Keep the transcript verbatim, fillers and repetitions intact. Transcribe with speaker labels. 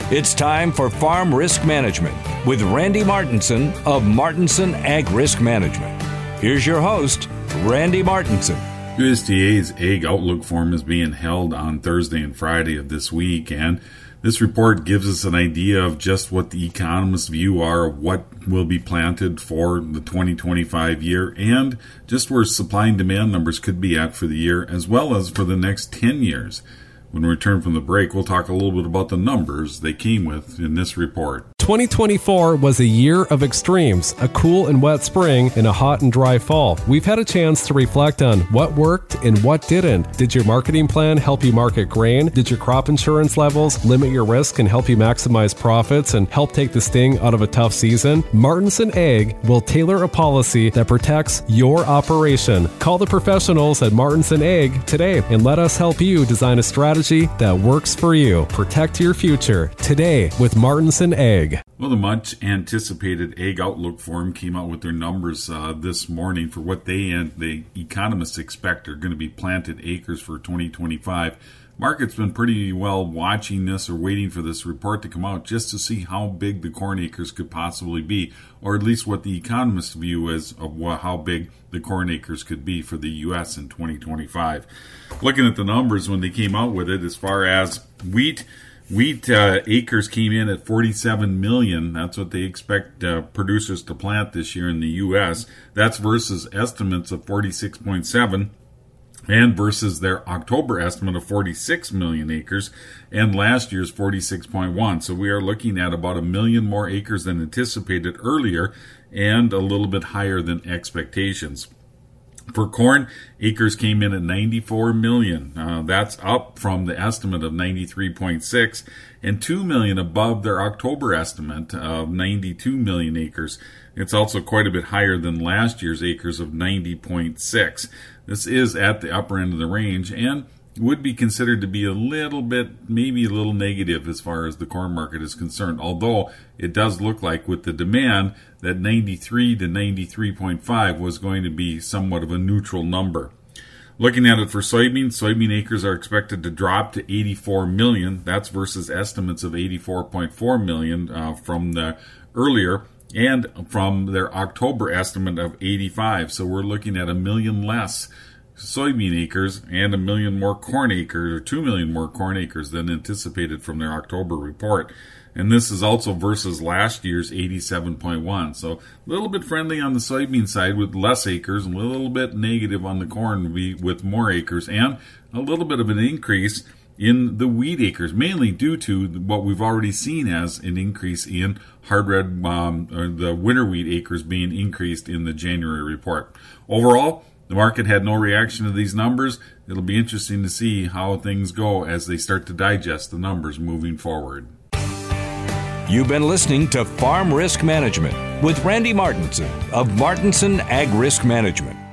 Speaker 1: It's time for Farm Risk Management with Randy Martinson of Martinson Ag Risk Management. Here's your host, Randy Martinson.
Speaker 2: U S D A's Ag Outlook Forum is being held on Thursday and Friday of this week, and this report gives us an idea of just what the economists' view are of what will be planted for the twenty twenty-five year and just where supply and demand numbers could be at for the year as well as for the next ten years. When we return from the break, we'll talk a little bit about the numbers they came with in this report.
Speaker 3: twenty twenty-four was a year of extremes, a cool and wet spring and a hot and dry fall. We've had a chance to reflect on what worked and what didn't. Did your marketing plan help you market grain? Did your crop insurance levels limit your risk and help you maximize profits and help take the sting out of a tough season? Martinson Ag will tailor a policy that protects your operation. Call the professionals at Martinson Ag today and let us help you design a strategy that works for you. Protect your future today with Martinson Ag.
Speaker 2: Well, the much-anticipated Ag Outlook Forum came out with their numbers uh, this morning for what they and the economists expect are going to be planted acres for twenty twenty-five. Market's been pretty well watching this or waiting for this report to come out just to see how big the corn acres could possibly be, or at least what the economists' view is of how big the corn acres could be for the U S in twenty twenty-five. Looking at the numbers when they came out with it, as far as wheat, Wheat uh, acres came in at forty-seven million. That's what they expect uh, producers to plant this year in the U S. That's versus estimates of forty-six point seven and versus their October estimate of forty-six million acres and last year's forty-six point one. So we are looking at about a million more acres than anticipated earlier and a little bit higher than expectations. For corn, acres came in at ninety-four million. Uh, that's up from the estimate of ninety-three point six and two million above their October estimate of ninety-two million acres. It's also quite a bit higher than last year's acres of ninety point six. This is at the upper end of the range and would be considered to be a little bit, maybe a little negative as far as the corn market is concerned, although it does look like with the demand that ninety-three to ninety-three point five was going to be somewhat of a neutral number. Looking at it for soybeans, soybean acres are expected to drop to eighty-four million. That's versus estimates of eighty-four point four million uh, from the earlier and from their October estimate of eighty-five. So we're looking at a million less soybean acres and a million more corn acres, or two million more corn acres than anticipated from their October report. And this is also versus last year's eighty-seven point one. So a little bit friendly on the soybean side with less acres, and a little bit negative on the corn with more acres, and a little bit of an increase in the wheat acres, mainly due to what we've already seen as an increase in hard red, um, or the winter wheat acres being increased in the January report. Overall, the market had no reaction to these numbers. It'll be interesting to see how things go as they start to digest the numbers moving forward.
Speaker 1: You've been listening to Farm Risk Management with Randy Martinson of Martinson Ag Risk Management.